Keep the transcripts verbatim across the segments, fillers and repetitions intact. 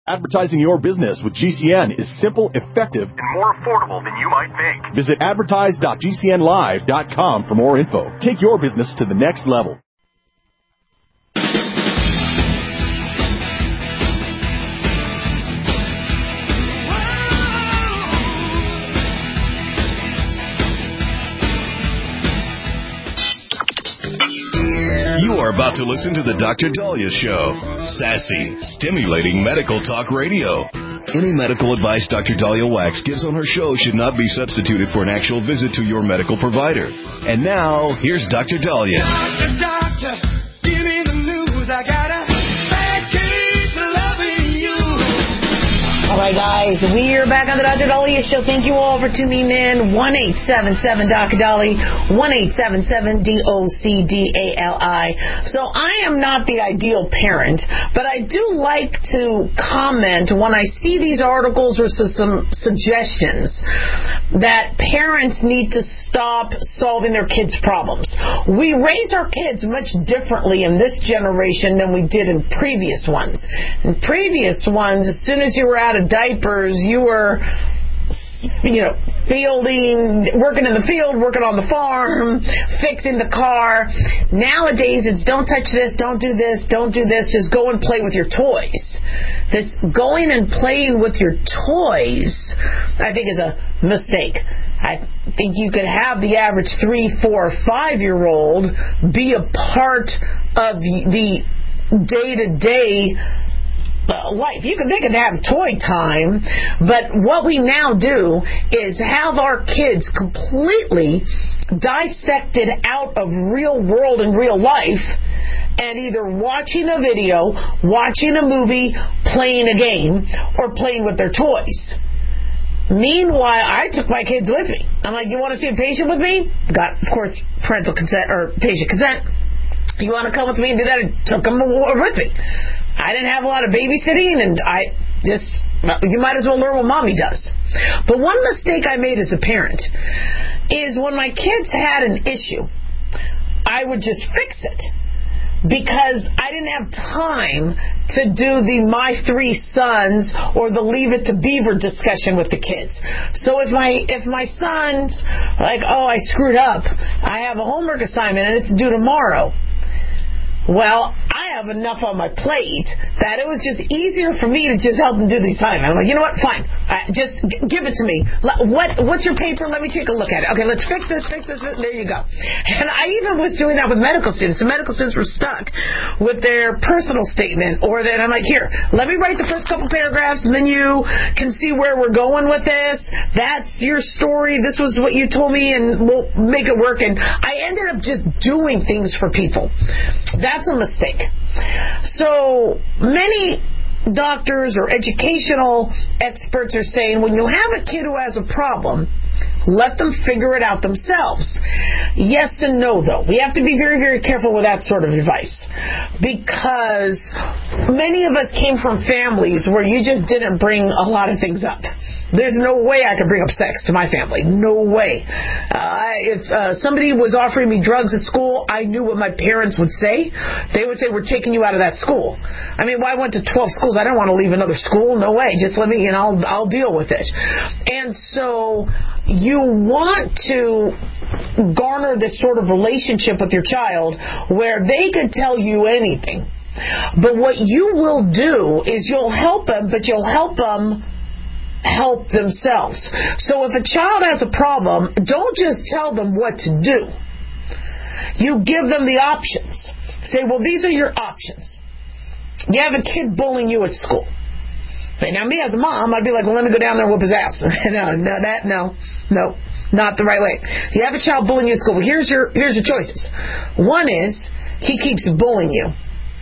Advertising your business with G C N is simple, effective, and more affordable than you might think. Visit advertise dot g c n live dot com for more info. Take your business to the next level. You are about to listen to the Doctor Daliah Show. Sassy, stimulating medical talk radio. Any medical advice Doctor Daliah Wax gives on her show should not be substituted for an actual visit to your medical provider. And now, here's Doctor Daliah. Doctor, doctor, give me the news. I got a bad case of loving you. All right, guys, we are back on the Doctor Daliah Show. Thank you all for tuning in. one eight seven seven Doctor Dali, one eight seven seven D O C D A L I. So I am not the ideal parent, but I do like to comment when I see these articles or some suggestions that parents need to stop solving their kids' problems. We raise our kids much differently in this generation than we did in previous ones. In previous ones, as soon as you were out of diapers, you were, you know, fielding, working in the field, working on the farm, fixing the car. Nowadays, it's don't touch this, don't do this, don't do this, just go and play with your toys. This going and playing with your toys, I think, is a mistake. I think you could have the average three, four, five-year-old be a part of the day-to-day Uh, life. You can, they can have toy time, but what we now do is have our kids completely dissected out of real world and real life and either watching a video, watching a movie, playing a game, or playing with their toys. Meanwhile, I took my kids with me. I'm like, you want to see a patient with me? Got, of course, parental consent or patient consent. You want to come with me and do that? I took them with me. I didn't have a lot of babysitting, and I just, you might as well learn what mommy does. But one mistake I made as a parent is when my kids had an issue, I would just fix it because I didn't have time to do the my three sons or the leave it to beaver discussion with the kids. So if my if my son's like, oh, I screwed up, I have a homework assignment and it's due tomorrow. Well, I have enough on my plate that it was just easier for me to just help them do these assignments. I'm like, you know what? Fine. Uh, just g- give it to me. L- what What's your paper? Let me take a look at it. Okay, let's fix this, fix this. There you go. And I even was doing that with medical students. The medical students were stuck with their personal statement, or that I'm like, here, let me write the first couple paragraphs, and then you can see where we're going with this. That's your story. This was what you told me, and we'll make it work. And I ended up just doing things for people. That That's a mistake. So many doctors or educational experts are saying when you have a kid who has a problem, let them figure it out themselves. Yes and no, though. We have to be very, very careful with that sort of advice because many of us came from families where you just didn't bring a lot of things up. There's no way I could bring up sex to my family. No way. Uh, if uh, somebody was offering me drugs at school, I knew what my parents would say. They would say, we're taking you out of that school. I mean, well, I went to twelve schools. I don't want to leave another school. No way. Just let me, and I'll, I'll deal with it. And so you want to garner this sort of relationship with your child where they could tell you anything. But what you will do is you'll help them, but you'll help them help themselves. So if a child has a problem, don't just tell them what to do. You give them the options. Say, well, these are your options. You have a kid bullying you at school. Okay, now, me as a mom, I'd be like, well, let me go down there and whoop his ass. no, no, that, no, no, not the right way. You have a child bullying you at school. Well, here's your, here's your choices. One is he keeps bullying you.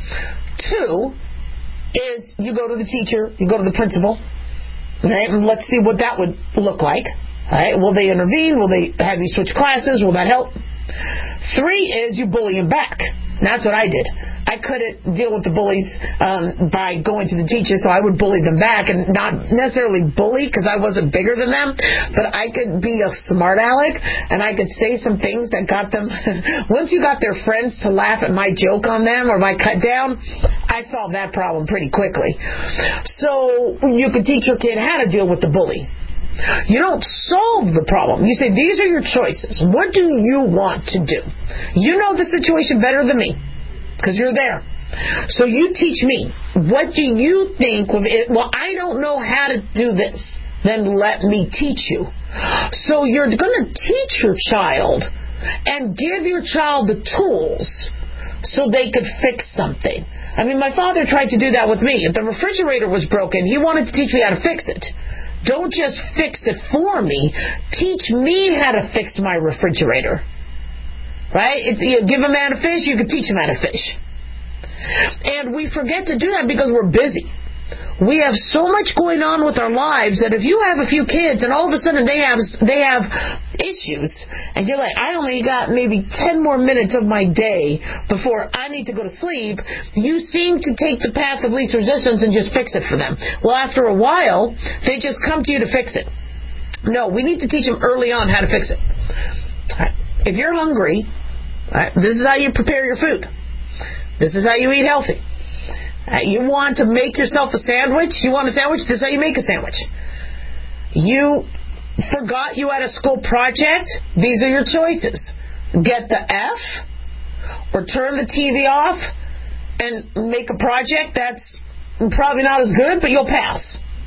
Two is you go to the teacher, you go to the principal. Right? And let's see what that would look like. Right? Will they intervene? Will they have you switch classes? Will that help? Three is you bully him back. That's what I did. I couldn't deal with the bullies um, by going to the teacher, so I would bully them back, and not necessarily bully because I wasn't bigger than them, but I could be a smart aleck, and I could say some things that got them. Once you got their friends to laugh at my joke on them or my cut down, I solved that problem pretty quickly. So you could teach your kid how to deal with the bully. You don't solve the problem. You say, these are your choices. What do you want to do? You know the situation better than me because you're there. So you teach me. What do you think? Well, I don't know how to do this. Then let me teach you. So you're going to teach your child and give your child the tools so they could fix something. I mean, my father tried to do that with me. If the refrigerator was broken, he wanted to teach me how to fix it. Don't just fix it for me. Teach me how to fix my refrigerator. Right? It's, you give a man a fish, you can teach him how to fish. And we forget to do that because we're busy. We have so much going on with our lives that if you have a few kids and all of a sudden they have they have issues, and you're like, I only got maybe ten more minutes of my day before I need to go to sleep, you seem to take the path of least resistance and just fix it for them. Well, after a while, they just come to you to fix it. No, we need to teach them early on how to fix it. Right. If you're hungry, right, this is how you prepare your food. This is how you eat healthy. Uh, you want to make yourself a sandwich? You want a sandwich? This is how you make a sandwich. You forgot you had a school project? These are your choices. Get the F, or turn the T V off and make a project that's probably not as good, but you'll pass.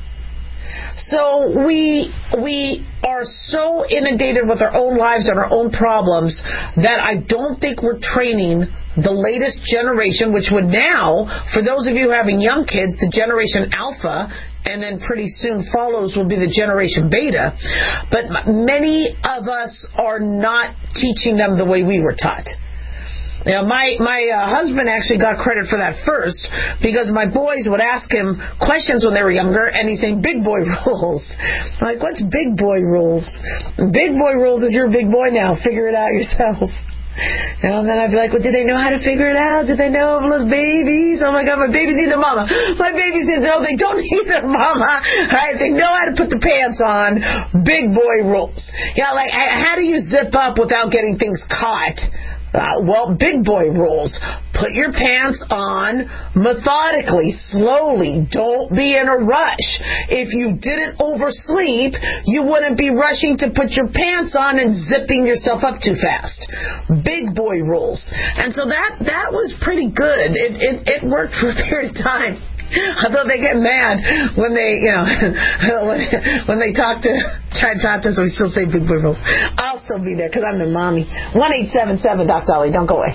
So we we are so inundated with our own lives and our own problems that I don't think we're training the latest generation, which would now, for those of you having young kids, the Generation Alpha, and then pretty soon follows will be the Generation Beta. But many of us are not teaching them the way we were taught. You know, my my uh, husband actually got credit for that first because my boys would ask him questions when they were younger, and he's saying big boy rules. I'm like, what's big boy rules? Big boy rules is you're a big boy now. Figure it out yourself. You know, and then I'd be like, well, did they know how to figure it out? Did they know of little babies? Oh my God, my babies need their mama. My babies need, no, they don't need their mama. Right? They know how to put the pants on. Big boy rules. You know, like, how do you zip up without getting things caught? Uh, well, big boy rules. Put your pants on methodically, slowly. Don't be in a rush. If you didn't oversleep, you wouldn't be rushing to put your pants on and zipping yourself up too fast. Big boy rules. And so that, that was pretty good. It, it, it worked for a period of time. Although they get mad when they, you know, when, when they talk to, try to talk to us, we still say big boy rules. I'll still be there because I'm the mommy. one eight seven seven Doc Dolly. Don't go away.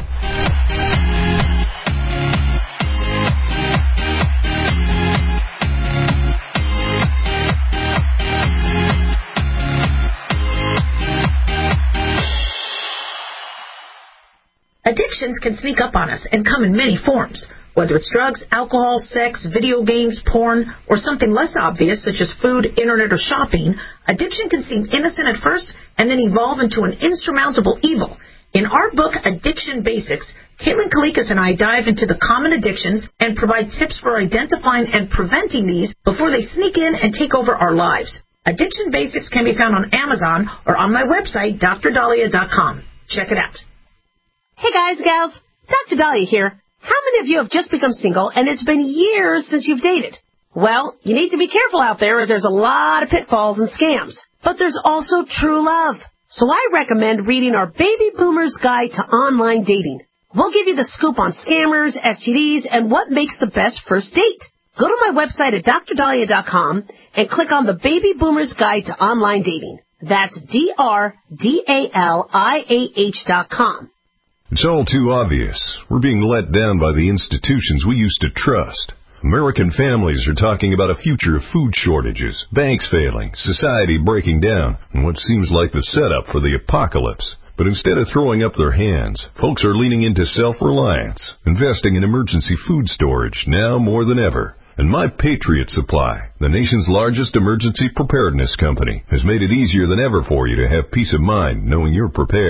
Addictions can sneak up on us and come in many forms. Whether it's drugs, alcohol, sex, video games, porn, or something less obvious such as food, internet, or shopping, addiction can seem innocent at first and then evolve into an insurmountable evil. In our book, Addiction Basics, Caitlin Kalikas and I dive into the common addictions and provide tips for identifying and preventing these before they sneak in and take over our lives. Addiction Basics can be found on Amazon or on my website, D R Dahlia dot com. Check it out. Hey guys, gals, Doctor Dahlia here. How many of you have just become single and it's been years since you've dated? Well, you need to be careful out there as there's a lot of pitfalls and scams. But there's also true love. So I recommend reading our Baby Boomer's Guide to Online Dating. We'll give you the scoop on scammers, S T Ds, and what makes the best first date. Go to my website at D R Dahlia dot com and click on the Baby Boomer's Guide to Online Dating. That's D R D A L I A H dot com. It's all too obvious. We're being let down by the institutions we used to trust. American families are talking about a future of food shortages, banks failing, society breaking down, and what seems like the setup for the apocalypse. But instead of throwing up their hands, folks are leaning into self-reliance, investing in emergency food storage now more than ever. And My Patriot Supply, the nation's largest emergency preparedness company, has made it easier than ever for you to have peace of mind knowing you're prepared.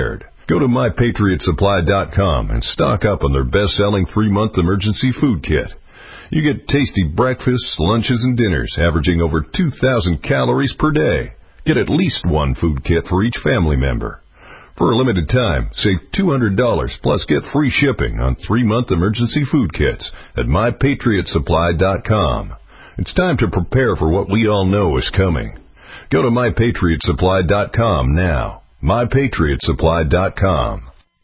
Go to my patriot supply dot com and stock up on their best-selling three-month emergency food kit. You get tasty breakfasts, lunches, and dinners averaging over two thousand calories per day. Get at least one food kit for each family member. For a limited time, save two hundred dollars plus get free shipping on three-month emergency food kits at my patriot supply dot com. It's time to prepare for what we all know is coming. Go to my patriot supply dot com now. my patriot supply dot com.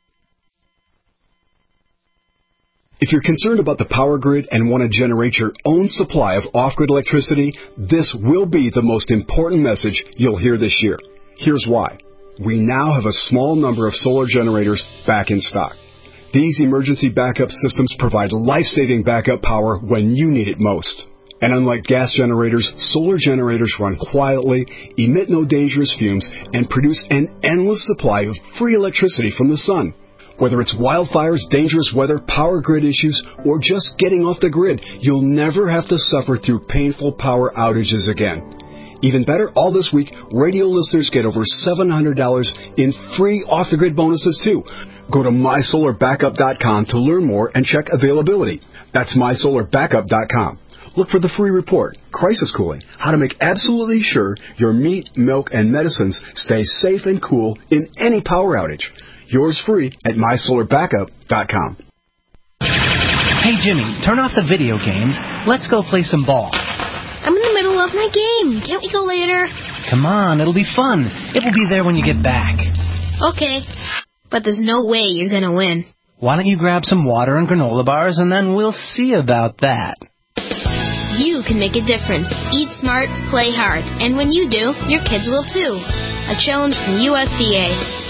If you're concerned about the power grid and want to generate your own supply of off-grid electricity, this will be the most important message you'll hear this year. Here's why. We now have a small number of solar generators back in stock. These emergency backup systems provide life-saving backup power when you need it most. And unlike gas generators, solar generators run quietly, emit no dangerous fumes, and produce an endless supply of free electricity from the sun. Whether it's wildfires, dangerous weather, power grid issues, or just getting off the grid, you'll never have to suffer through painful power outages again. Even better, all this week, radio listeners get over seven hundred dollars in free off-the-grid bonuses, too. Go to my solar backup dot com to learn more and check availability. That's my solar backup dot com. Look for the free report, Crisis Cooling, how to make absolutely sure your meat, milk, and medicines stay safe and cool in any power outage. Yours free at my solar backup dot com. Hey, Jimmy, turn off the video games. Let's go play some ball. I'm in the middle of my game. Can't we go later? Come on, it'll be fun. It will be there when you get back. Okay, but there's no way you're going to win. Why don't you grab some water and granola bars, and then we'll see about that. You can make a difference. Eat smart, play hard. And when you do, your kids will too. A challenge from U S D A.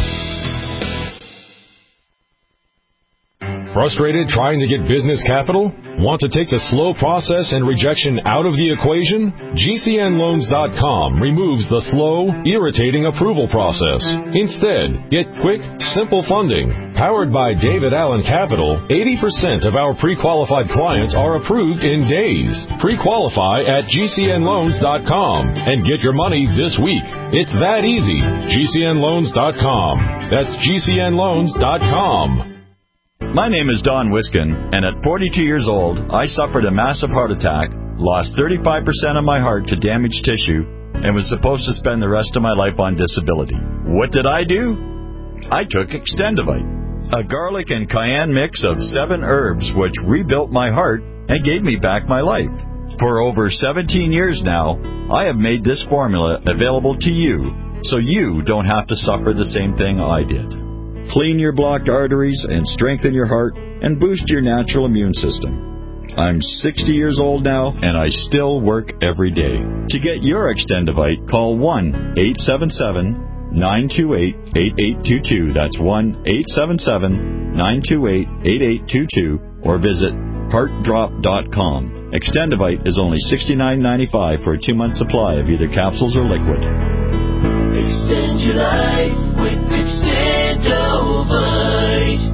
Frustrated trying to get business capital? Want to take the slow process and rejection out of the equation? G C N loans dot com removes the slow, irritating approval process. Instead, get quick, simple funding. Powered by David Allen Capital, eighty percent of our pre-qualified clients are approved in days. Pre-qualify at G C N loans dot com and get your money this week. It's that easy. G C N loans dot com. That's G C N loans dot com. My name is Don Wiskin, and at forty-two years old, I suffered a massive heart attack, lost thirty-five percent of my heart to damaged tissue, and was supposed to spend the rest of my life on disability. What did I do? I took Extendivite, a garlic and cayenne mix of seven herbs which rebuilt my heart and gave me back my life. For over seventeen years now, I have made this formula available to you, so you don't have to suffer the same thing I did. Clean your blocked arteries and strengthen your heart and boost your natural immune system. I'm sixty years old now, and I still work every day. To get your Extendivite, call one eight seven seven, nine two eight, eight eight two two. That's one eight seven seven, nine two eight, eight eight two two, or visit heart drop dot com. Extendivite is only sixty-nine ninety-five for a two-month supply of either capsules or liquid. Extend your life with Extendovite.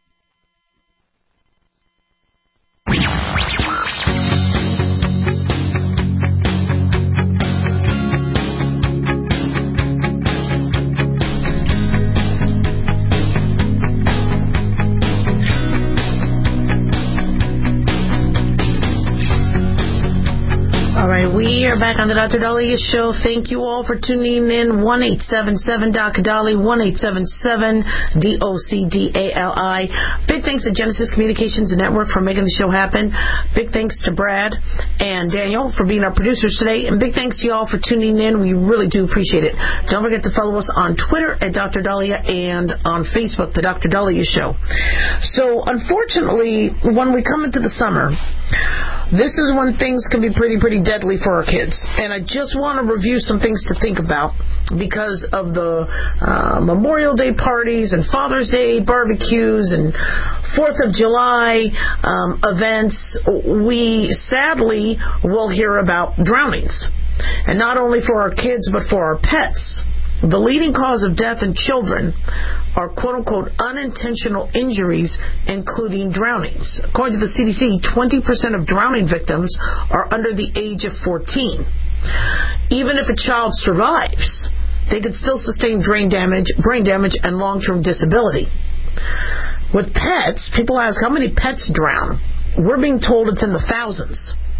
All right, we are back on the Doctor Dahlia Show. Thank you all for tuning in. one eight seven seven D O C D A L I, one eight seven seven D O C D A L I. Big thanks to Genesis Communications Network for making the show happen. Big thanks to Brad and Daniel for being our producers today. And big thanks to you all for tuning in. We really do appreciate it. Don't forget to follow us on Twitter at Doctor Dahlia and on Facebook, The Doctor Dahlia Show. So, unfortunately, when we come into the summer, this is when things can be pretty, pretty deadly for our kids. And I just want to review some things to think about because of the uh, Memorial Day parties and Father's Day barbecues and fourth of July um, events. We sadly will hear about drownings. And not only for our kids, but for our pets. The leading cause of death in children are quote-unquote unintentional injuries, including drownings. According to the C D C, twenty percent of drowning victims are under the age of fourteen. Even if a child survives, they could still sustain brain damage, brain damage, and long-term disability. With pets, people ask how many pets drown. We're being told it's in the thousands.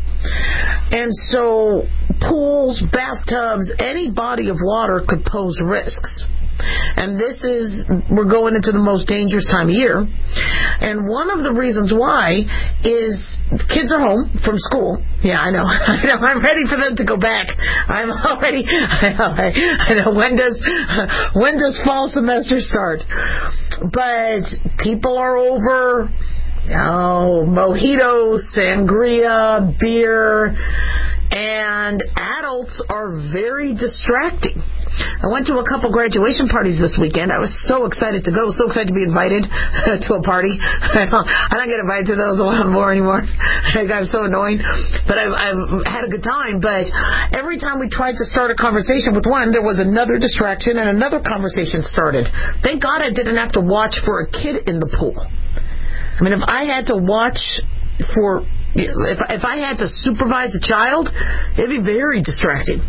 And so pools, bathtubs, any body of water could pose risks. And this is, we're going into the most dangerous time of year. And one of the reasons why is kids are home from school. Yeah, I know. I know. I'm ready for them to go back. I'm already, I know. I, I know. When does, when does fall semester start? But people are over, oh, mojitos, sangria, beer, and adults are very distracting. I went to a couple graduation parties this weekend. I was so excited to go, so excited to be invited to a party. I don't, I don't get invited to those a lot more anymore. I'm so annoying. But I've, I've had a good time. But every time we tried to start a conversation with one, there was another distraction and another conversation started. Thank God I didn't have to watch for a kid in the pool. I mean, if I had to watch for, if, if I had to supervise a child, it'd be very distracting.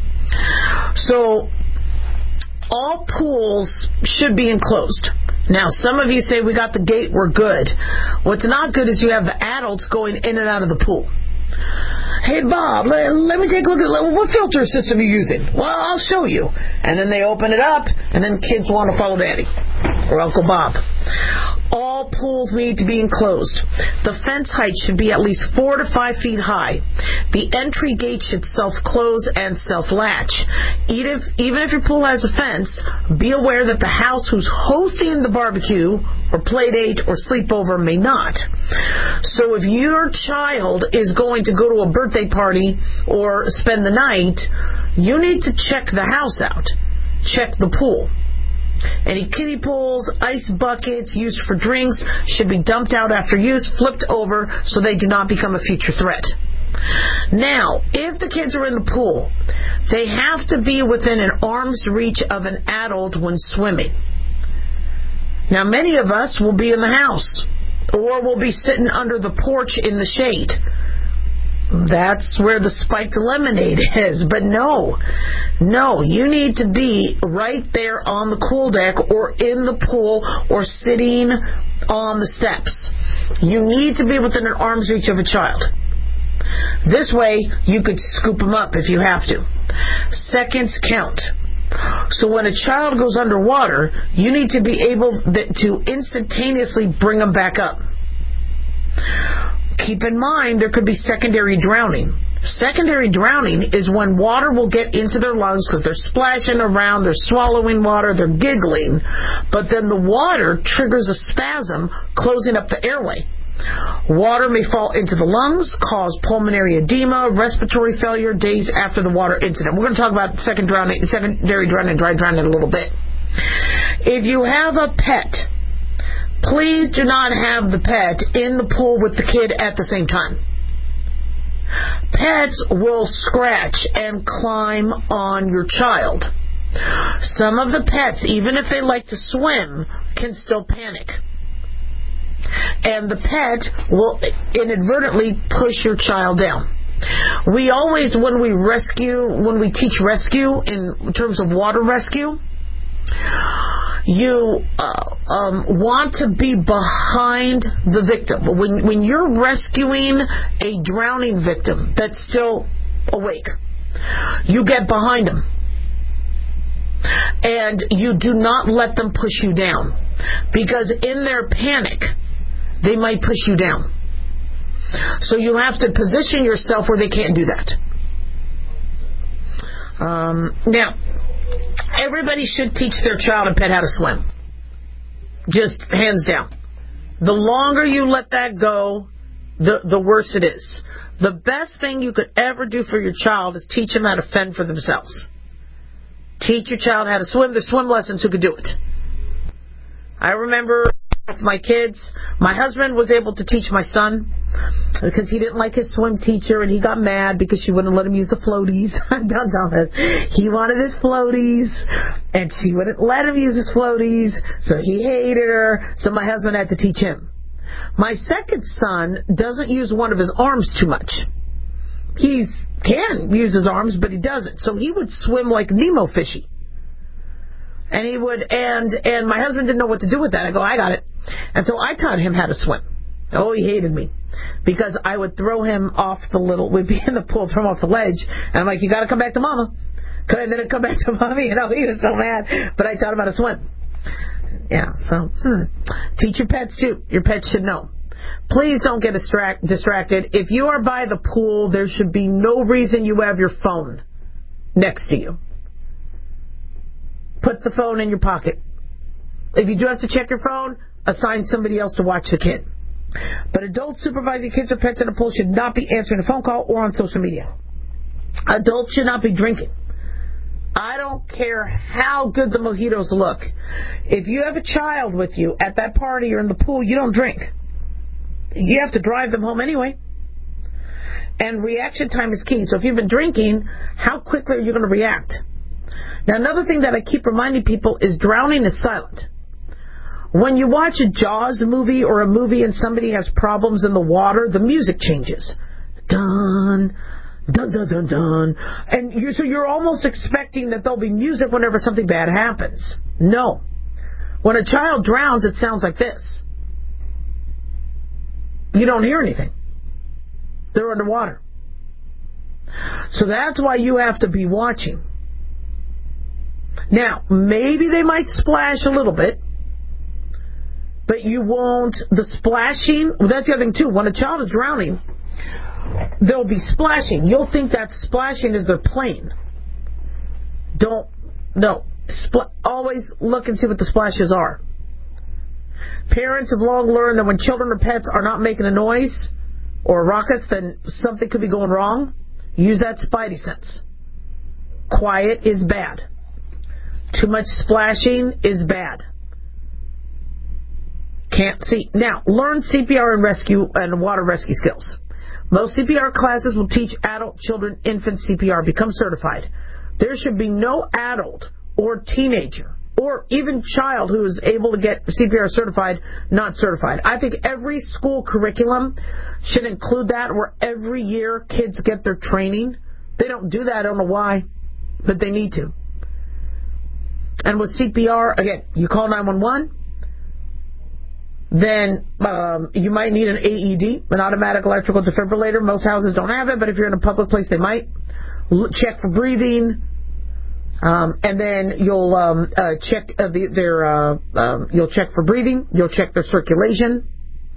So, all pools should be enclosed. Now, some of you say, we got the gate, we're good. What's not good is you have the adults going in and out of the pool. Hey, Bob, let, let me take a look at, what filter system are you using? Well, I'll show you. And then they open it up, and then kids want to follow Daddy or Uncle Bob. All pools need to be enclosed. The fence height should be at least four to five feet high. The entry gate should self-close and self-latch. Even if, even if your pool has a fence, be aware that the house who's hosting the barbecue or play date or sleepover may not. So if your child is going to go to a birthday party or spend the night, you need to check the house out. Check the pool. Any kiddie pools, ice buckets used for drinks should be dumped out after use, flipped over so they do not become a future threat. Now, if the kids are in the pool, they have to be within an arm's reach of an adult when swimming. Now, many of us will be in the house, or will be sitting under the porch in the shade. That's where the spiked lemonade is. But no, no, you need to be right there on the pool deck or in the pool or sitting on the steps. You need to be within an arm's reach of a child. This way, you could scoop them up if you have to. Seconds count. So when a child goes underwater, you need to be able to instantaneously bring them back up. Keep in mind, there could be secondary drowning. Secondary drowning is when water will get into their lungs because they're splashing around, they're swallowing water, they're giggling, but then the water triggers a spasm, closing up the airway. Water may fall into the lungs, cause pulmonary edema, respiratory failure days after the water incident. We're going to talk about second drowning, secondary drowning and dry drowning in a little bit. If you have a pet, please do not have the pet in the pool with the kid at the same time. Pets will scratch and climb on your child. Some of the pets, even if they like to swim, can still panic. And the pet will inadvertently push your child down. We always, when we rescue, when we teach rescue in terms of water rescue, you uh, um, want to be behind the victim. When, when you're rescuing a drowning victim that's still awake, you get behind them. And you do not let them push you down. Because in their panic, they might push you down. So you have to position yourself where they can't do that. Um, now, everybody should teach their child and pet how to swim. Just hands down. The longer you let that go, the, the worse it is. The best thing you could ever do for your child is teach them how to fend for themselves. Teach your child how to swim. There's swim lessons who could do it. I remember with my kids, my husband was able to teach my son because he didn't like his swim teacher and he got mad because she wouldn't let him use the floaties. Don't tell this. He wanted his floaties and she wouldn't let him use his floaties, so he hated her, so my husband had to teach him. My second son doesn't use one of his arms too much. He can use his arms, but he doesn't. So he would swim like Nemo fishy. And he would, and and my husband didn't know what to do with that. I go, I got it. And so I taught him how to swim. Oh, he hated me. Because I would throw him off the little, we'd be in the pool, throw him off the ledge. And I'm like, you got to come back to mama. And then it'd come back to mommy. You know, he was so mad. But I taught him how to swim. Yeah, so, hmm. Teach your pets, too. Your pets should know. Please don't get distract, distracted. If you are by the pool, there should be no reason you have your phone next to you. Put the phone in your pocket. If you do have to check your phone, assign somebody else to watch the kid. But adults supervising kids or pets in a pool should not be answering a phone call or on social media. Adults should not be drinking. I don't care how good the mojitos look. If you have a child with you at that party or in the pool, you don't drink. You have to drive them home anyway. And reaction time is key. So if you've been drinking, how quickly are you going to react? Now, another thing that I keep reminding people is drowning is silent. When you watch a Jaws movie or a movie and somebody has problems in the water, the music changes. Dun, dun, dun, dun, dun. And you're, so you're almost expecting that there'll be music whenever something bad happens. No. When a child drowns, it sounds like this. You don't hear anything. They're underwater. So that's why you have to be watching. Now, maybe they might splash a little bit, but you won't, the splashing, well, that's the other thing too. When a child is drowning, there'll be splashing. You'll think that splashing is their plane. Don't, no. Spl- always look and see what the splashes are. Parents have long learned that when children or pets are not making a noise or a ruckus, then something could be going wrong. Use that spidey sense. Quiet is bad. Too much splashing is bad. Can't see. Now, learn C P R and rescue and water rescue skills. Most C P R classes will teach adult, children, infant C P R. Become certified. There should be no adult or teenager or even child who is able to get C P R certified not certified. I think every school curriculum should include that, where every year kids get their training. They don't do that. I don't know why, but they need to. And with C P R, again, you call nine one one, then um, you might need an A E D, an automatic electrical defibrillator. Most houses don't have it, but if you're in a public place, they might. L- check for breathing, um, and then you'll um, uh, check uh, the, their uh, um, you'll check for breathing. You'll check their circulation.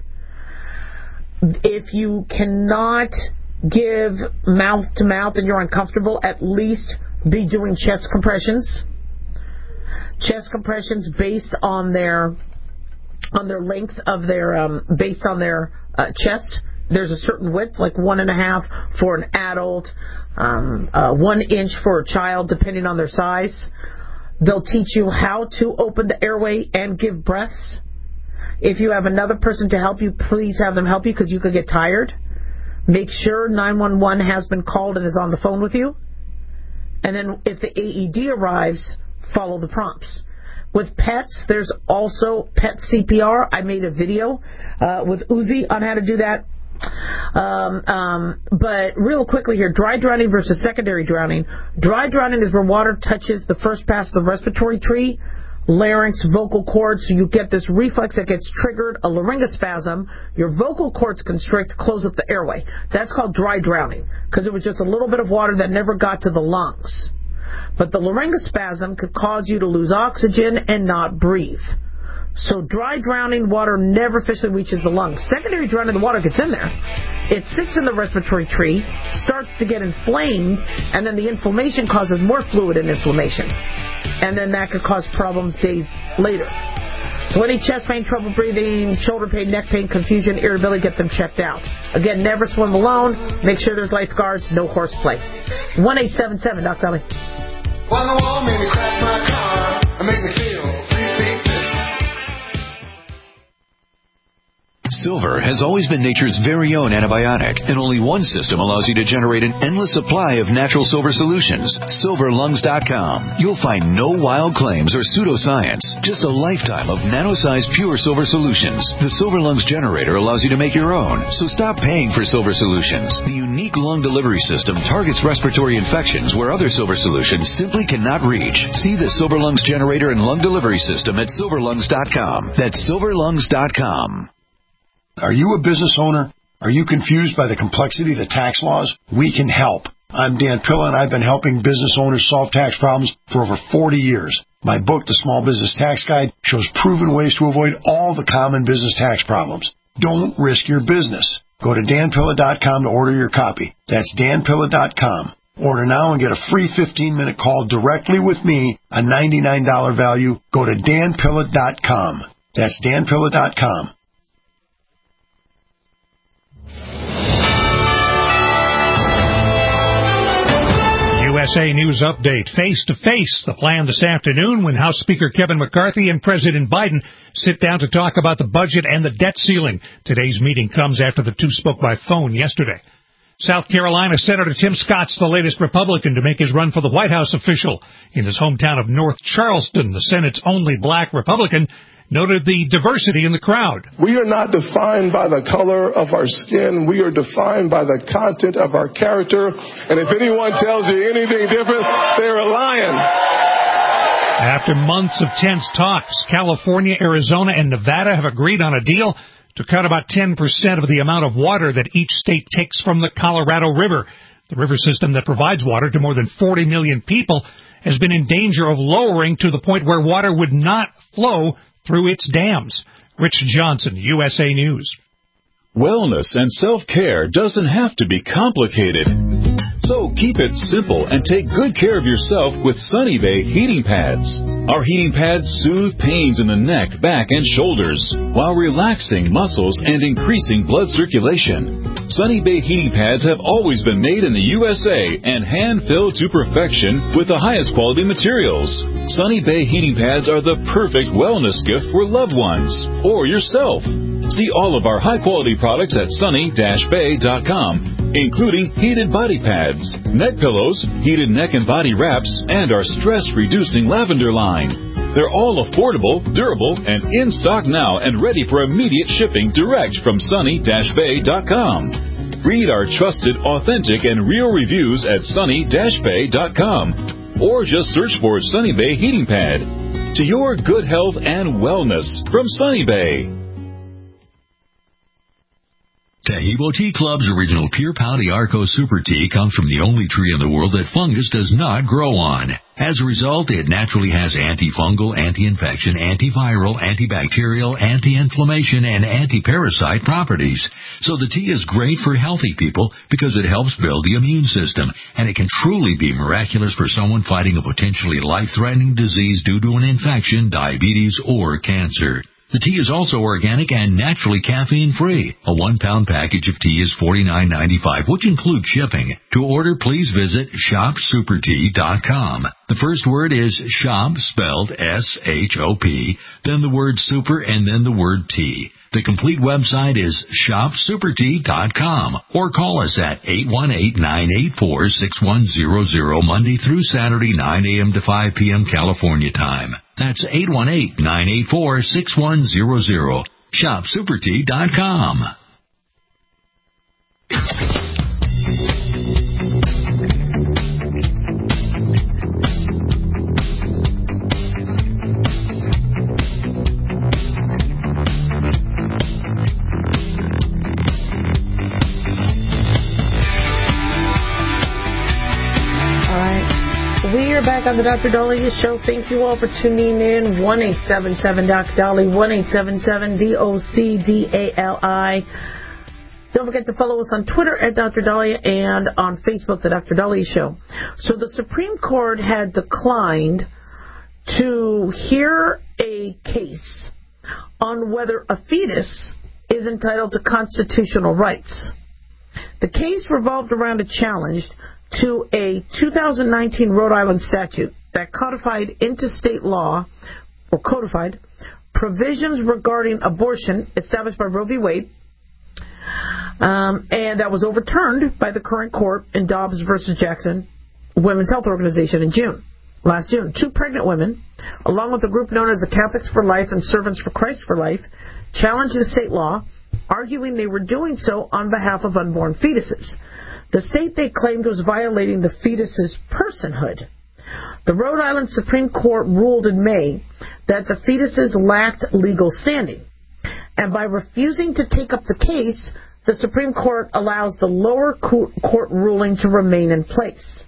If you cannot give mouth to mouth and you're uncomfortable, at least be doing chest compressions. Chest compressions based on their on their length of their um, based on their uh, chest. There's a certain width, like one and a half for an adult, um, uh, one inch for a child, depending on their size. They'll teach you how to open the airway and give breaths. If you have another person to help you, please have them help you, because you could get tired. Make sure nine one one has been called and is on the phone with you. And then if the A E D arrives, follow the prompts. With pets, there's also pet C P R. I made a video uh, with Uzi on how to do that. Um, um, but real quickly here, dry drowning versus secondary drowning. Dry drowning is where water touches the first pass of the respiratory tree, larynx, vocal cords, so you get this reflex that gets triggered, a laryngospasm. Your vocal cords constrict, close up the airway. That's called dry drowning, because it was just a little bit of water that never got to the lungs. But the laryngospasm could cause you to lose oxygen and not breathe. So dry drowning, water never officially reaches the lungs. Secondary drowning, the water gets in there. It sits in the respiratory tree, starts to get inflamed, and then the inflammation causes more fluid and inflammation. And then that could cause problems days later. So any chest pain, trouble breathing, shoulder pain, neck pain, confusion, irritability, get them checked out. Again, never swim alone. Make sure there's lifeguards, no horseplay. one eight seven seven, Doctor Dolly. When the wall made me crash my car and make me feel three feet. Silver has always been nature's very own antibiotic, and only one system allows you to generate an endless supply of natural silver solutions. silver lungs dot com. You'll find no wild claims or pseudoscience, just a lifetime of nano-sized pure silver solutions. The Silver Lungs generator allows you to make your own, so stop paying for silver solutions. The unique lung delivery system targets respiratory infections where other silver solutions simply cannot reach. See the Silver Lungs generator and lung delivery system at silver lungs dot com. That's silver lungs dot com. Are you a business owner? Are you confused by the complexity of the tax laws? We can help. I'm Dan Pilla, and I've been helping business owners solve tax problems for over forty years. My book, The Small Business Tax Guide, shows proven ways to avoid all the common business tax problems. Don't risk your business. Go to dan pilla dot com to order your copy. That's dan pilla dot com. Order now and get a free fifteen-minute call directly with me, a ninety-nine dollars value. Go to dan pilla dot com. That's dan pilla dot com. U S A News Update. Face-to-face, the plan this afternoon when House Speaker Kevin McCarthy and President Biden sit down to talk about the budget and the debt ceiling. Today's meeting comes after the two spoke by phone yesterday. South Carolina Senator Tim Scott's the latest Republican to make his run for the White House official. In his hometown of North Charleston, the Senate's only black Republican noted the diversity in the crowd. We are not defined by the color of our skin. We are defined by the content of our character. And if anyone tells you anything different, they're lying. After months of tense talks, California, Arizona, and Nevada have agreed on a deal to cut about ten percent of the amount of water that each state takes from the Colorado River. The river system that provides water to more than forty million people has been in danger of lowering to the point where water would not flow through its dams. Rich Johnson, U S A News. Wellness and self-care doesn't have to be complicated. So keep it simple and take good care of yourself with Sunny Bay heating pads. Our heating pads soothe pains in the neck, back, and shoulders while relaxing muscles and increasing blood circulation. Sunny Bay heating pads have always been made in the U S A and hand-filled to perfection with the highest quality materials. Sunny Bay heating pads are the perfect wellness gift for loved ones or yourself. See all of our high-quality products at sunny dash bay dot com, including heated body pads, neck pillows, heated neck and body wraps, and our stress-reducing lavender line. They're all affordable, durable, and in stock now and ready for immediate shipping direct from sunny dash bay dot com. Read our trusted, authentic, and real reviews at sunny dash bay dot com or just search for Sunny Bay Heating Pad. To your good health and wellness from Sunny Bay. Taheebo Tea Club's original Pure Pau d'Arco Super Tea comes from the only tree in the world that fungus does not grow on. As a result, it naturally has antifungal, anti-infection, antiviral, antibacterial, anti-inflammation, and anti-parasite properties. So the tea is great for healthy people because it helps build the immune system, and it can truly be miraculous for someone fighting a potentially life-threatening disease due to an infection, diabetes, or cancer. The tea is also organic and naturally caffeine-free. A one-pound package of tea is forty-nine ninety-five, which includes shipping. To order, please visit shop super tea dot com. The first word is shop, spelled S H O P, then the word super, and then the word tea. The complete website is shop super tea dot com, or call us at eight one eight, nine eight four, six one zero zero Monday through Saturday, nine a.m. to five p.m. California time. That's eight one eight, nine eight four, six one zero zero. shop super tea dot com. We are back on the Doctor Daliah Show. Thank you all for tuning in. one eight seven seven Doc Dolly, one eight seven seven D O C D A L I. Don't forget to follow us on Twitter at Doctor Daliah and on Facebook, the Doctor Daliah Show. So the Supreme Court had declined to hear a case on whether a fetus is entitled to constitutional rights. The case revolved around a challenge to a two thousand nineteen Rhode Island statute that codified into state law, or codified, provisions regarding abortion established by Roe v. Wade, um, and that was overturned by the current court in Dobbs versus Jackson Women's Health Organization in June, last June. Two pregnant women, along with a group known as the Catholics for Life and Servants for Christ for Life, challenged the state law, arguing they were doing so on behalf of unborn fetuses. The state they claimed was violating the fetus's personhood. The Rhode Island Supreme Court ruled in May that the fetuses lacked legal standing, and by refusing to take up the case, the Supreme Court allows the lower court ruling to remain in place.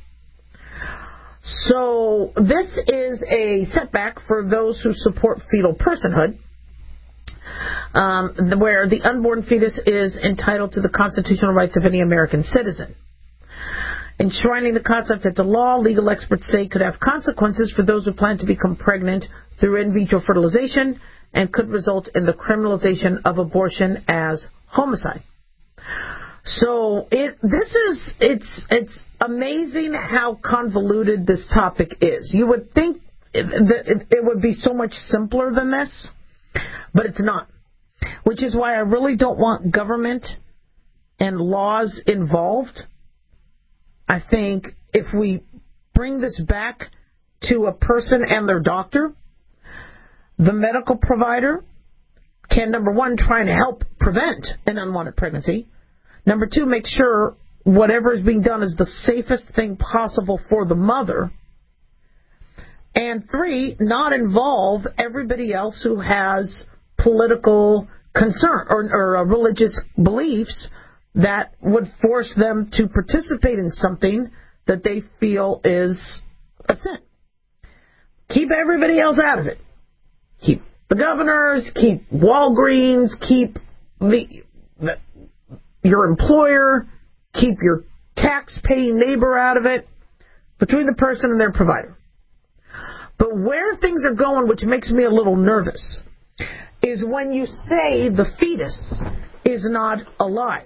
So this is a setback for those who support fetal personhood, um, where the unborn fetus is entitled to the constitutional rights of any American citizen. Enshrining the concept into law, legal experts say could have consequences for those who plan to become pregnant through in vitro fertilization and could result in the criminalization of abortion as homicide. So it, this is, it's, it's amazing how convoluted this topic is. You would think it, it would be so much simpler than this, but it's not. Which is why I really don't want government and laws involved. I think if we bring this back to a person and their doctor, the medical provider can, number one, try and help prevent an unwanted pregnancy. Number two, make sure whatever is being done is the safest thing possible for the mother. And three, not involve everybody else who has political concern or, or uh, religious beliefs that would force them to participate in something that they feel is a sin. Keep everybody else out of it. Keep the governors, keep Walgreens, keep the, the your employer, keep your tax-paying neighbor out of it, between the person and their provider. But where things are going, which makes me a little nervous, is when you say the fetus is not alive.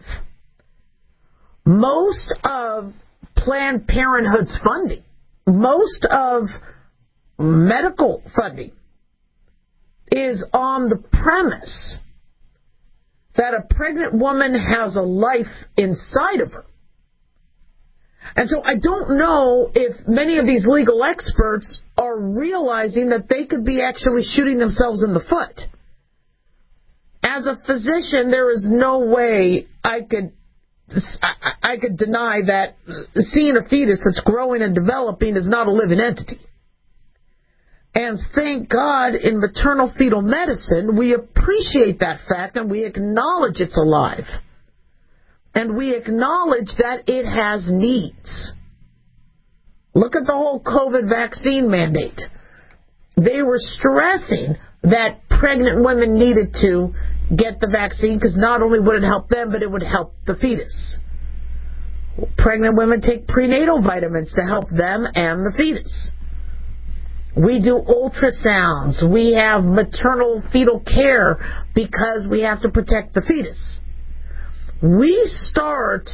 Most of Planned Parenthood's funding, most of medical funding, is on the premise that a pregnant woman has a life inside of her. And so I don't know if many of these legal experts are realizing that they could be actually shooting themselves in the foot. As a physician, there is no way I could I, I could deny that seeing a fetus that's growing and developing is not a living entity. And thank God in maternal fetal medicine, we appreciate that fact and we acknowledge it's alive. And we acknowledge that it has needs. Look at the whole COVID vaccine mandate. They were stressing that pregnant women needed to get the vaccine because not only would it help them, but it would help the fetus. Pregnant women take prenatal vitamins to help them and the fetus. We do ultrasounds. We have maternal fetal care because we have to protect the fetus. We start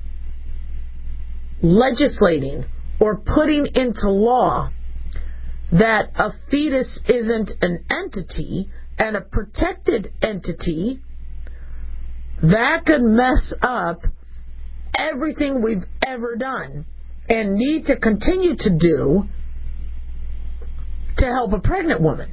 legislating or putting into law that a fetus isn't an entity and a protected entity, that could mess up everything we've ever done and need to continue to do to help a pregnant woman.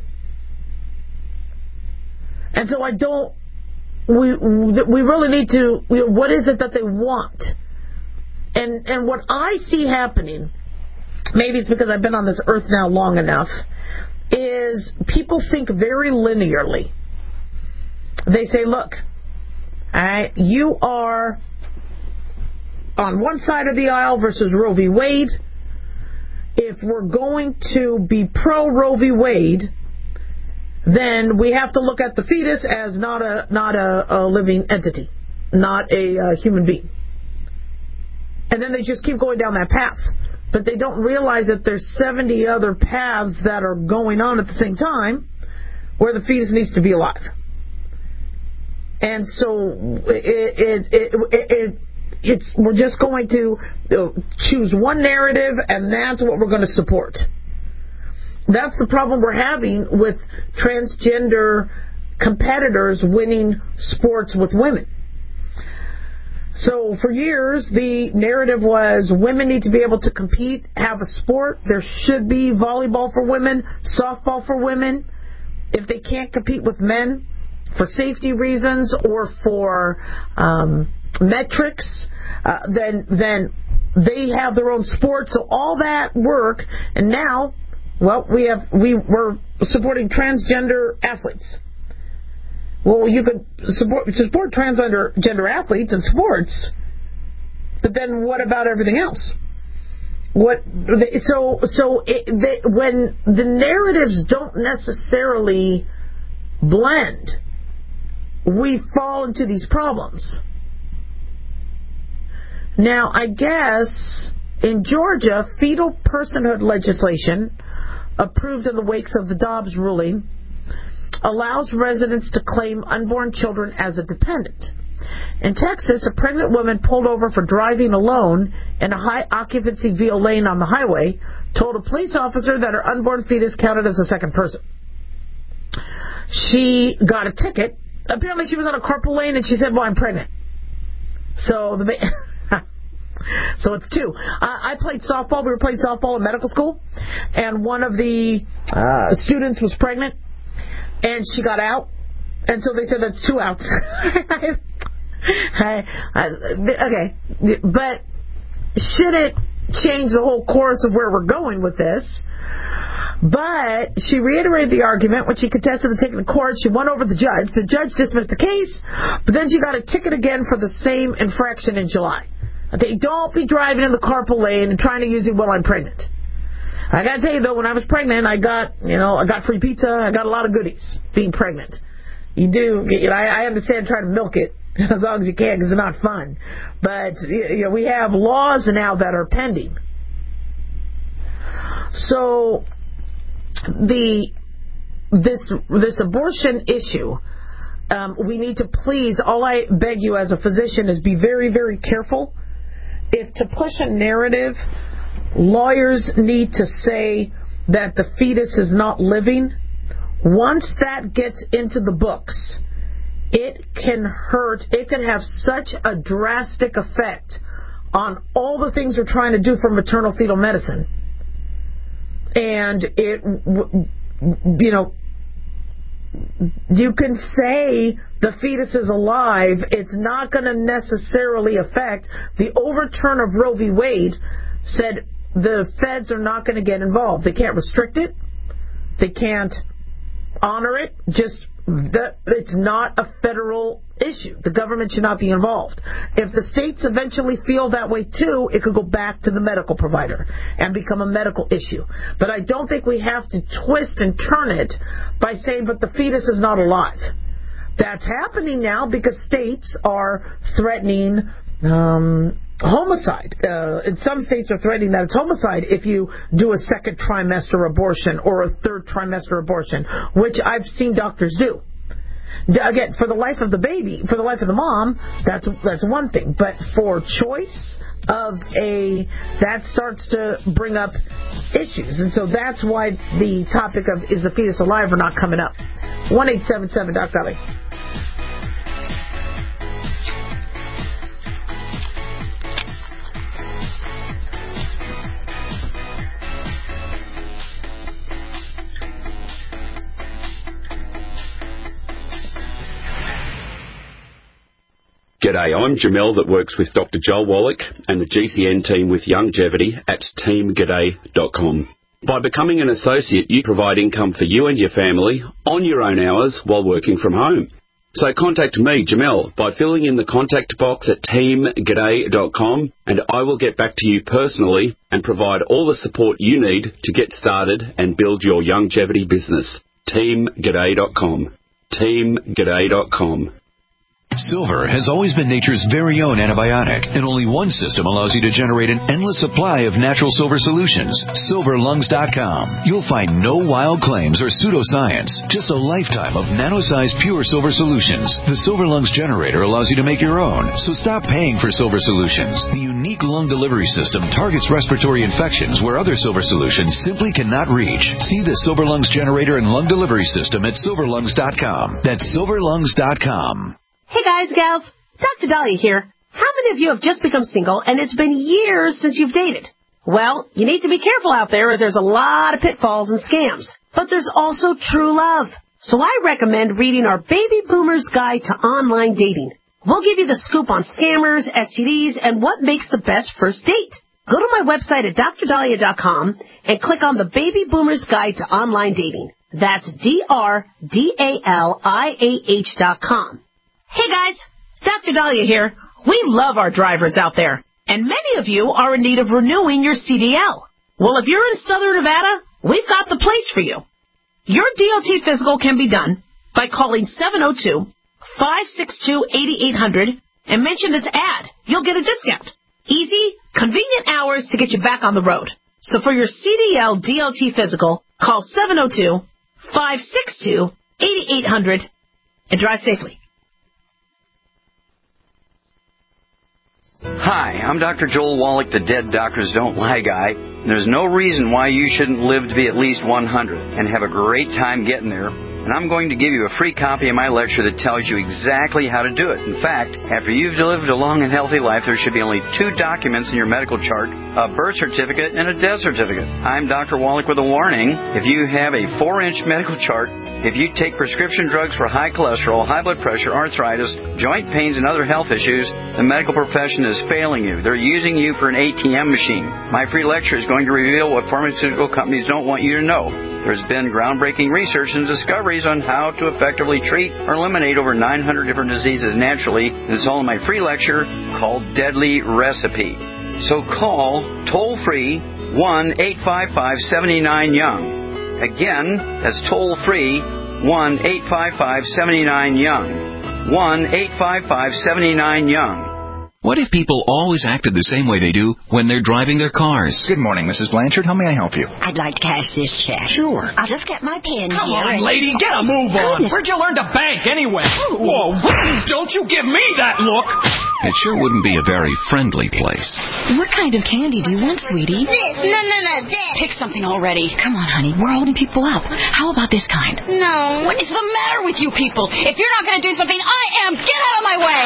And so I don't, we we really need to, you know, what is it that they want? And and what I see happening, maybe it's because I've been on this earth now long enough, is people think very linearly. They say, look, all right, you are on one side of the aisle versus Roe v. Wade. If we're going to be pro-Roe v. Wade, then we have to look at the fetus as not a not a, a living entity, not a, a human being. And then they just keep going down that path. But they don't realize that there's seventy other paths that are going on at the same time where the fetus needs to be alive. And so it, it, it, it, it's we're just going to choose one narrative, and that's what we're going to support. That's the problem we're having with transgender competitors winning sports with women. So for years, the narrative was women need to be able to compete, have a sport. There should be volleyball for women, softball for women. If they can't compete with men for safety reasons or for um, metrics, uh, then then they have their own sport. So all that work, and now, well, we have we we're supporting transgender athletes. Well, you could support, support transgender gender athletes in sports, but then what about everything else? What so so it, they, when the narratives don't necessarily blend, we fall into these problems. Now, I guess in Georgia, fetal personhood legislation approved in the wakes of the Dobbs ruling allows residents to claim unborn children as a dependent. In Texas, a pregnant woman pulled over for driving alone in a high-occupancy V O lane on the highway told a police officer that her unborn fetus counted as a second person. She got a ticket. Apparently, she was on a carpool lane, and she said, well, I'm pregnant. So the so it's two. Uh, I played softball. We were playing softball in medical school, and one of the uh, students was pregnant. And she got out, and so they said that's two outs. I, I, okay, but should it change the whole course of where we're going with this? But she reiterated the argument when she contested the ticket in court. She won over the judge. The judge dismissed the case, but then she got a ticket again for the same infraction in July. Okay, don't be driving in the carpool lane and trying to use it while I'm pregnant. I gotta tell you though, when I was pregnant, I got, you know, I got free pizza. I got a lot of goodies being pregnant. You do, you know, I, I understand trying to milk it as long as you can because it's not fun. But you know, we have laws now that are pending. So the this this abortion issue, um, we need to please. All I beg you as a physician is be very, very careful. If to push a narrative, lawyers need to say that the fetus is not living. Once that gets into the books, it can hurt. It can have such a drastic effect on all the things we're trying to do for maternal fetal medicine. And it, you know, you can say the fetus is alive. It's not going to necessarily affect. The overturn of Roe v. Wade said the feds are not going to get involved. They can't restrict it. They can't honor it. Just the, it's not a federal issue. The government should not be involved. If the states eventually feel that way too, it could go back to the medical provider and become a medical issue. But I don't think we have to twist and turn it by saying, but the fetus is not alive. That's happening now because states are threatening um, homicide. Uh, in some states are threatening that it's homicide if you do a second trimester abortion or a third trimester abortion, which I've seen doctors do. Again, for the life of the baby, for the life of the mom, that's that's one thing. But for choice of a, that starts to bring up issues. And so that's why the topic of is the fetus alive or not coming up. one eight seven seven Doc Dolly. G'day, I'm Jamel that works with Doctor Joel Wallach and the G C N team with Youngevity at team g'day dot com. By becoming an associate, you provide income for you and your family on your own hours while working from home. So contact me, Jamel, by filling in the contact box at team g'day dot com and I will get back to you personally and provide all the support you need to get started and build your Youngevity business. team g'day dot com. team g'day dot com. Silver has always been nature's very own antibiotic, and only one system allows you to generate an endless supply of natural silver solutions. silver lungs dot com. You'll find no wild claims or pseudoscience, just a lifetime of nano-sized pure silver solutions. The Silver Lungs generator allows you to make your own, so stop paying for silver solutions. The unique lung delivery system targets respiratory infections where other silver solutions simply cannot reach. See the Silver Lungs generator and lung delivery system at silver lungs dot com. That's silver lungs dot com. Hey guys, gals, Doctor Dahlia here. How many of you have just become single and it's been years since you've dated? Well, you need to be careful out there as there's a lot of pitfalls and scams. But there's also true love. So I recommend reading our Baby Boomer's Guide to Online Dating. We'll give you the scoop on scammers, S T Ds, and what makes the best first date. Go to my website at dr dahlia dot com and click on the Baby Boomer's Guide to Online Dating. That's D R D A L I A H dot com. Hey guys, Doctor Dahlia here. We love our drivers out there, and many of you are in need of renewing your C D L. Well, if you're in Southern Nevada, we've got the place for you. Your D O T physical can be done by calling seven oh two, five six two, eight eight hundred and mention this ad. You'll get a discount. Easy, convenient hours to get you back on the road. So for your C D L D O T physical, call seven oh two, five six two, eight eight hundred and drive safely. Hi, I'm Doctor Joel Wallach, the Dead Doctors Don't Lie guy. There's no reason why you shouldn't live to be at least one hundred and have a great time getting there. And I'm going to give you a free copy of my lecture that tells you exactly how to do it. In fact, after you've lived a long and healthy life, there should be only two documents in your medical chart, a birth certificate and a death certificate. I'm Doctor Wallach with a warning. If you have a four-inch medical chart, if you take prescription drugs for high cholesterol, high blood pressure, arthritis, joint pains, and other health issues, the medical profession is failing you. They're using you for an A T M machine. My free lecture is going to reveal what pharmaceutical companies don't want you to know. There's been groundbreaking research and discoveries on how to effectively treat or eliminate over nine hundred different diseases naturally. And it's all in my free lecture called Deadly Recipe. So call toll-free one eight five five, seven nine, young. Again, that's toll-free one eight five five, seven nine, young. one eight five five, seven nine, young. What if people always acted the same way they do when they're driving their cars? Good morning, Missus Blanchard. How may I help you? I'd like to cash this check. Sure. I'll just get my pen Come here. on, lady, get a move on. Goodness. Where'd you learn to bank anyway? Whoa, don't you give me that look. It sure wouldn't be a very friendly place. What kind of candy do you want, sweetie? This. No, no, no, this. Pick something already. Come on, honey. We're holding people up. How about this kind? No. What is the matter with you people? If you're not going to do something, I am. Get out of my way.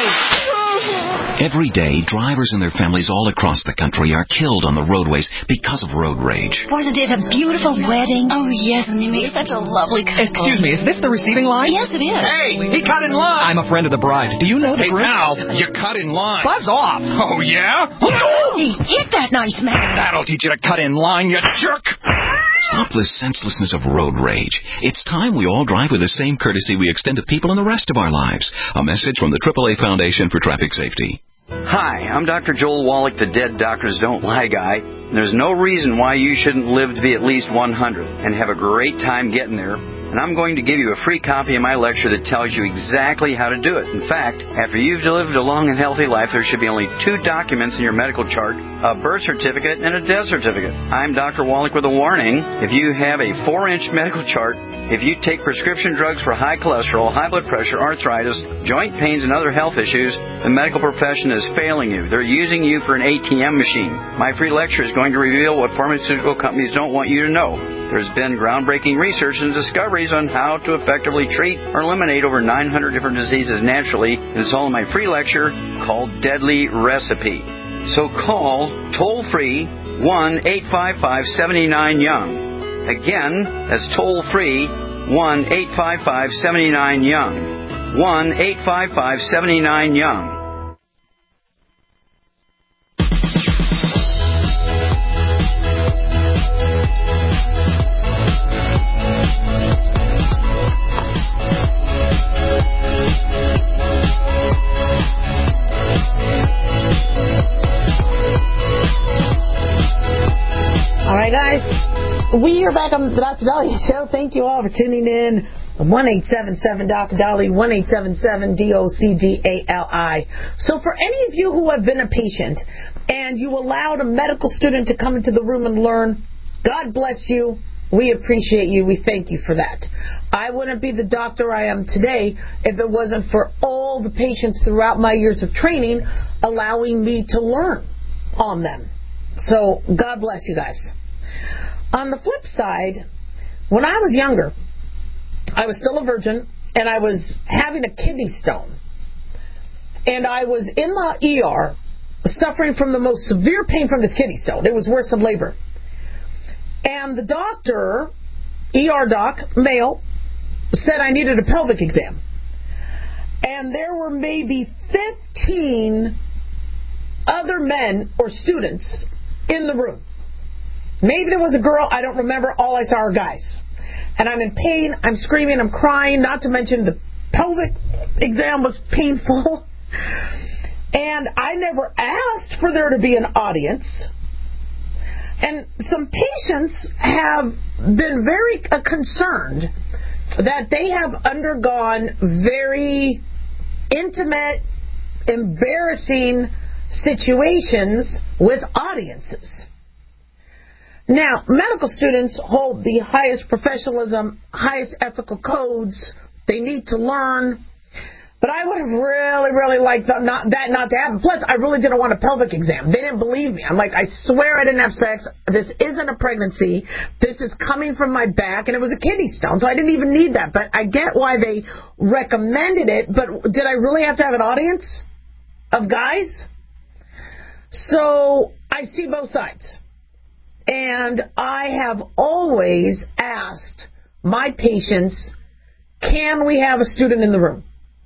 Every day, drivers and their families all across the country are killed on the roadways because of road rage. Wasn't it a beautiful wedding? Oh, yes, and they made such a lovely couple. Excuse me, is this the receiving line? Yes, it is. Hey, he cut in line. I'm a friend of the bride. Do you know the Hey, groom? pal, you cut in line. Buzz off. Oh, yeah? He hit that nice man. That'll teach you to cut in line, you jerk. Stop the senselessness of road rage. It's time we all drive with the same courtesy we extend to people in the rest of our lives. A message from the triple A Foundation for Traffic Safety. Hi, I'm Doctor Joel Wallach, the Dead Doctors Don't Lie guy. There's no reason why you shouldn't live to be at least one hundred and have a great time getting there. And I'm going to give you a free copy of my lecture that tells you exactly how to do it. In fact, after you've lived a long and healthy life, there should be only two documents in your medical chart, a birth certificate and a death certificate. I'm Doctor Wallach with a warning. If you have a four-inch medical chart, if you take prescription drugs for high cholesterol, high blood pressure, arthritis, joint pains, and other health issues, the medical profession is failing you. They're using you for an A T M machine. My free lecture is going to reveal what pharmaceutical companies don't want you to know. There's been groundbreaking research and discoveries on how to effectively treat or eliminate over nine hundred different diseases naturally. And it's all in my free lecture called Deadly Recipe. So call toll-free one eight five five, seven nine, young. Again, that's toll-free one eight five five, seven nine, young. one eight five five, seven nine, young. All right, guys. We are back on the Doctor Dahlia Show. Thank you all for tuning in. one eight seven seven, D O C D A L I, one eight seven seven, D O C D A L I. So for any of you who have been a patient and you allowed a medical student to come into the room and learn, God bless you. We appreciate you. We thank you for that. I wouldn't be the doctor I am today if it wasn't for all the patients throughout my years of training allowing me to learn on them. So God bless you guys. On the flip side, when I was younger, I was still a virgin, and I was having a kidney stone. And I was in the E R suffering from the most severe pain from this kidney stone. It was worse than labor. And the doctor, E R doc, male, said I needed a pelvic exam. And there were maybe fifteen other men or students in the room. Maybe there was a girl, I don't remember. All I saw are guys. And I'm in pain, I'm screaming, I'm crying, not to mention the pelvic exam was painful. And I never asked for there to be an audience. And some patients have been very uh, concerned that they have undergone very intimate, embarrassing situations with audiences. Now, medical students hold the highest professionalism, highest ethical codes. They need to learn. But I would have really, really liked that not, that not to happen. Plus, I really didn't want a pelvic exam. They didn't believe me. I'm like, I swear I didn't have sex. This isn't a pregnancy. This is coming from my back. And it was a kidney stone, so I didn't even need that. But I get why they recommended it. But did I really have to have an audience of guys? So I see both sides. And I have always asked my patients, can we have a student in the room?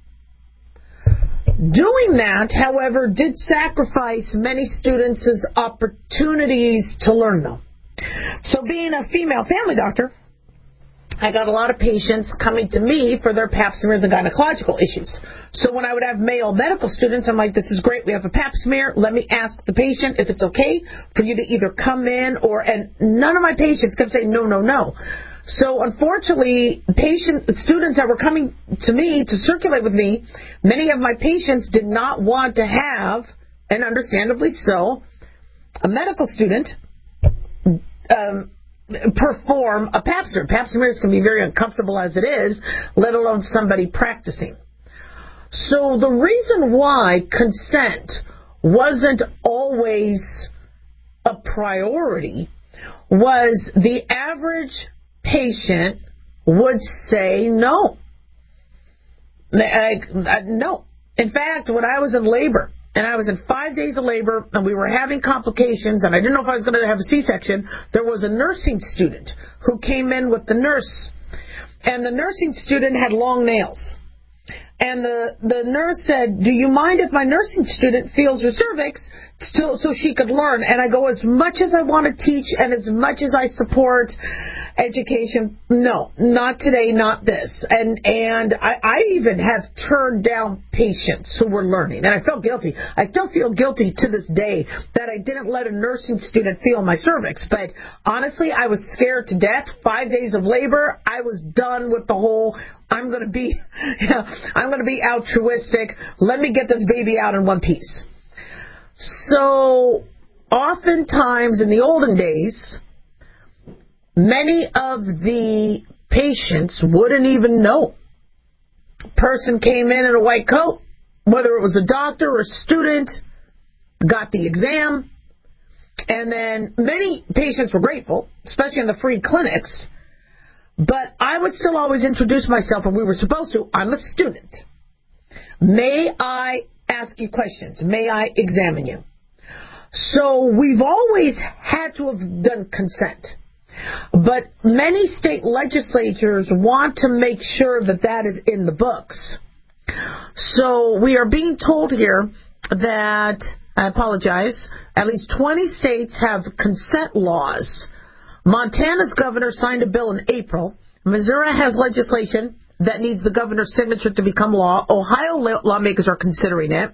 Doing that, however, did sacrifice many students' opportunities to learn, though. So being a female family doctor, I got a lot of patients coming to me for their pap smears and gynecological issues. So when I would have male medical students, I'm like, this is great. We have a pap smear. Let me ask the patient if it's okay for you to either come in or, and none of my patients kept saying no, no, no. So unfortunately, patient students that were coming to me to circulate with me, many of my patients did not want to have, and understandably so, a medical student um, perform a pap smear. Pap smears can be very uncomfortable as it is, let alone somebody practicing. So the reason why consent wasn't always a priority was the average patient would say no. I, I, no. In fact, when I was in labor, and I was in five days of labor, and we were having complications, and I didn't know if I was going to have a C-section, there was a nursing student who came in with the nurse, and the nursing student had long nails. And the, the nurse said, do you mind if my nursing student feels her cervix so, so she could learn? And I go, as much as I want to teach and as much as I support education, no, not today, not this. And and I, I even have turned down patients who were learning. And I felt guilty. I still feel guilty to this day that I didn't let a nursing student feel my cervix. But honestly, I was scared to death. Five days of labor, I was done with the whole, I'm going to be, you know, I'm going to be altruistic. Let me get this baby out in one piece. So, oftentimes in the olden days, many of the patients wouldn't even know. Person came in in a white coat, whether it was a doctor or a student, got the exam, and then many patients were grateful, especially in the free clinics. But I would still always introduce myself, and we were supposed to. I'm a student. May I ask you questions? May I examine you? So we've always had to have done consent. But many state legislatures want to make sure that that is in the books. So we are being told here that, I apologize, at least twenty states have consent laws. Montana's governor signed a bill in April. Missouri has legislation that needs the governor's signature to become law. Ohio lawmakers are considering it.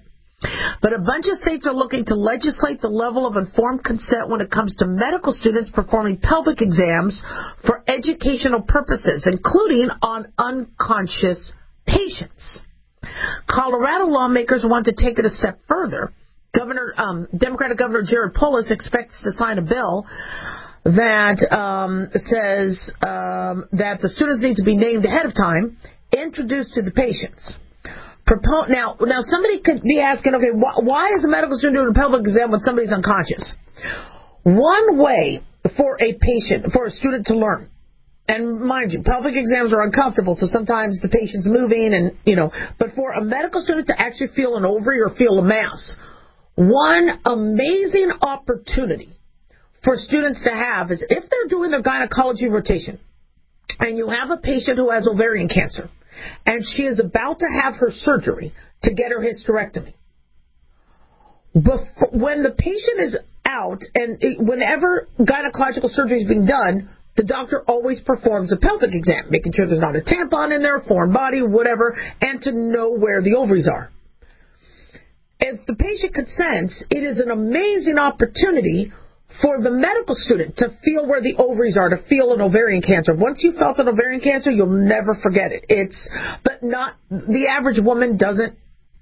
But a bunch of states are looking to legislate the level of informed consent when it comes to medical students performing pelvic exams for educational purposes, including on unconscious patients. Colorado lawmakers want to take it a step further. Governor, um, Democratic Governor Jared Polis expects to sign a bill that um, says um, that the students need to be named ahead of time, introduced to the patients. Propo- now, now somebody could be asking, okay, wh- why is a medical student doing a pelvic exam when somebody's unconscious? One way for a patient, for a student to learn, and mind you, pelvic exams are uncomfortable, so sometimes the patient's moving, and you know, but for a medical student to actually feel an ovary or feel a mass, one amazing opportunity for students to have is if they're doing their gynecology rotation, and you have a patient who has ovarian cancer, and she is about to have her surgery to get her hysterectomy. Before, when the patient is out, and it, whenever gynecological surgery is being done, the doctor always performs a pelvic exam, making sure there's not a tampon in there, foreign body, whatever, and to know where the ovaries are. If the patient consents, it is an amazing opportunity for the medical student to feel where the ovaries are, to feel an ovarian cancer. Once you felt an ovarian cancer, you'll never forget it. It's, but not, the average woman doesn't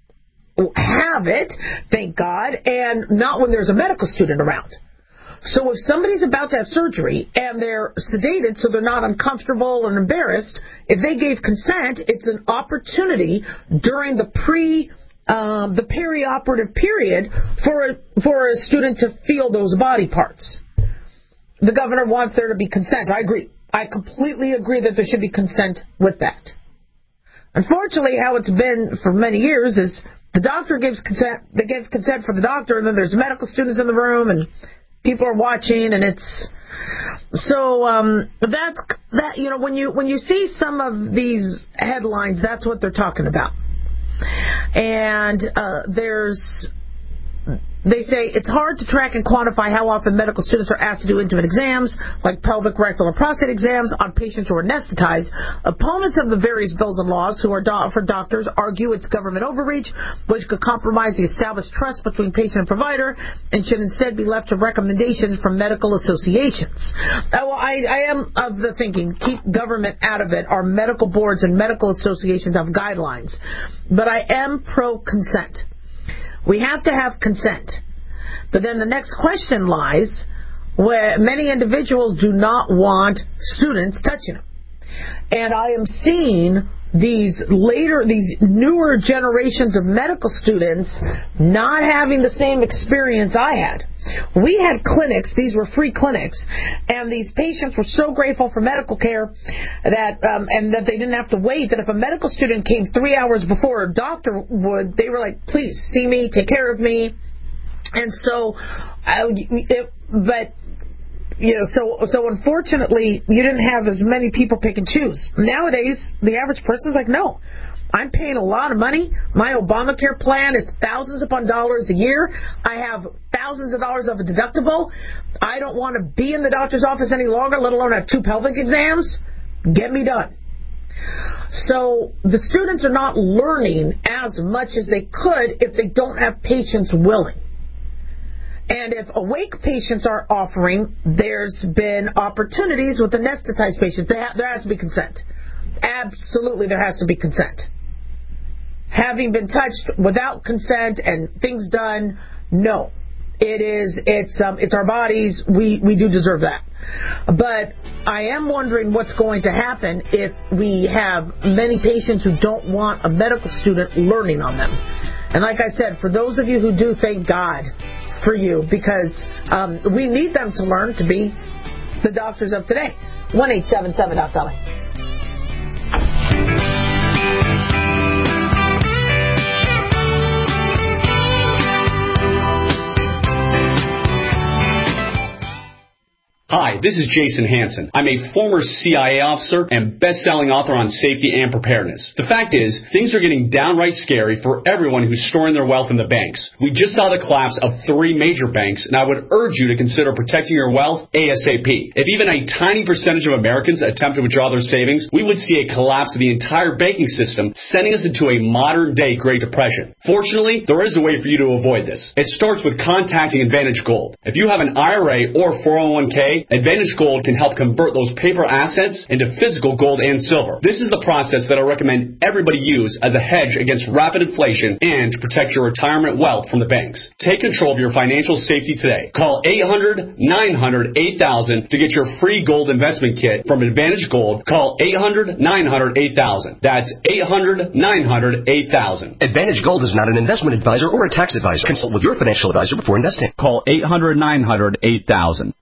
have it, thank God, and not when there's a medical student around. So if somebody's about to have surgery and they're sedated so they're not uncomfortable and embarrassed, if they gave consent, it's an opportunity during the pre Um, the perioperative period for a, for a student to feel those body parts. The governor wants there to be consent. I agree. I completely agree that there should be consent with that. Unfortunately, how it's been for many years is the doctor gives consent, they give consent for the doctor, and then there's medical students in the room, and people are watching, and it's so um, that's that. You know, when you when you see some of these headlines, that's what they're talking about. And uh, there's, they say it's hard to track and quantify how often medical students are asked to do intimate exams, like pelvic, rectal, or prostate exams, on patients who are anesthetized. Opponents of the various bills and laws who are do- for doctors argue it's government overreach, which could compromise the established trust between patient and provider, and should instead be left to recommendations from medical associations. Uh, well, I, I am of the thinking, keep government out of it. Our medical boards and medical associations have guidelines. But I am pro-consent. We have to have consent. But then the next question lies where many individuals do not want students touching them. And I am seeing these later, these newer generations of medical students not having the same experience I had. We had clinics, these were free clinics, and these patients were so grateful for medical care that um, and that they didn't have to wait, that if a medical student came three hours before a doctor would, they were like, please see me, take care of me. And so, I, it, but you know, so so unfortunately, you didn't have as many people pick and choose. Nowadays, the average person's like, no, I'm paying a lot of money. My Obamacare plan is thousands upon dollars a year. I have thousands of dollars of a deductible. I don't want to be in the doctor's office any longer, let alone have two pelvic exams. Get me done. So the students are not learning as much as they could if they don't have patients willing. And if awake patients are offering, there's been opportunities with anesthetized patients. There has to be consent. Absolutely, there has to be consent. Having been touched without consent and things done, no. It is, it's, um, it's our bodies. We, we do deserve that. But I am wondering what's going to happen if we have many patients who don't want a medical student learning on them. And like I said, for those of you who do, thank God for you, because um, we need them to learn to be the doctors of today. one eight seven seven Doc Dolly. Hi, this is Jason Hansen. I'm a former C I A officer and best-selling author on safety and preparedness. The fact is, things are getting downright scary for everyone who's storing their wealth in the banks. We just saw the collapse of three major banks, and I would urge you to consider protecting your wealth ASAP. If even a tiny percentage of Americans attempt to withdraw their savings, we would see a collapse of the entire banking system, sending us into a modern-day Great Depression. Fortunately, there is a way for you to avoid this. It starts with contacting Advantage Gold. If you have an I R A or four oh one k, Advantage Gold can help convert those paper assets into physical gold and silver. This is the process that I recommend everybody use as a hedge against rapid inflation and to protect your retirement wealth from the banks. Take control of your financial safety today. Call eight hundred, nine hundred, eight thousand to get your free gold investment kit from Advantage Gold. Call eight hundred, nine hundred, eight thousand. That's eight hundred, nine hundred, eight thousand. Advantage Gold is not an investment advisor or a tax advisor. Consult with your financial advisor before investing. Call eight hundred, nine hundred, eight thousand.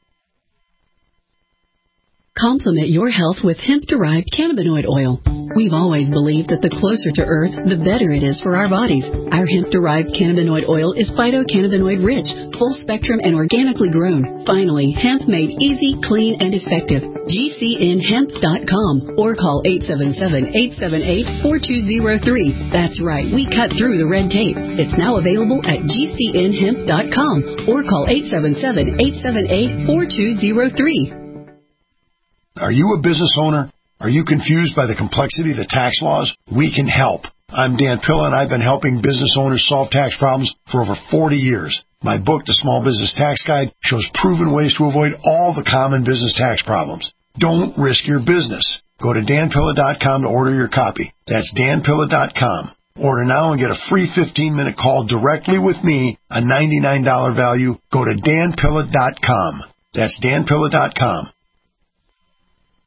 Complement your health with hemp-derived cannabinoid oil. We've always believed that the closer to Earth, the better it is for our bodies. Our hemp-derived cannabinoid oil is phytocannabinoid rich, full spectrum, and organically grown. Finally, hemp made easy, clean, and effective. G C N hemp dot com or call eight seven seven, eight seven eight, four two zero three. That's right, we cut through the red tape. It's now available at G C N hemp dot com or call eight seven seven, eight seven eight, four two zero three. Are you a business owner? Are you confused by the complexity of the tax laws? We can help. I'm Dan Pilla, and I've been helping business owners solve tax problems for over forty years. My book, The Small Business Tax Guide, shows proven ways to avoid all the common business tax problems. Don't risk your business. Go to Dan Pilla dot com to order your copy. That's Dan Pilla dot com. Order now and get a free fifteen-minute call directly with me, a ninety-nine dollars value. Go to Dan Pilla dot com. That's Dan Pilla dot com.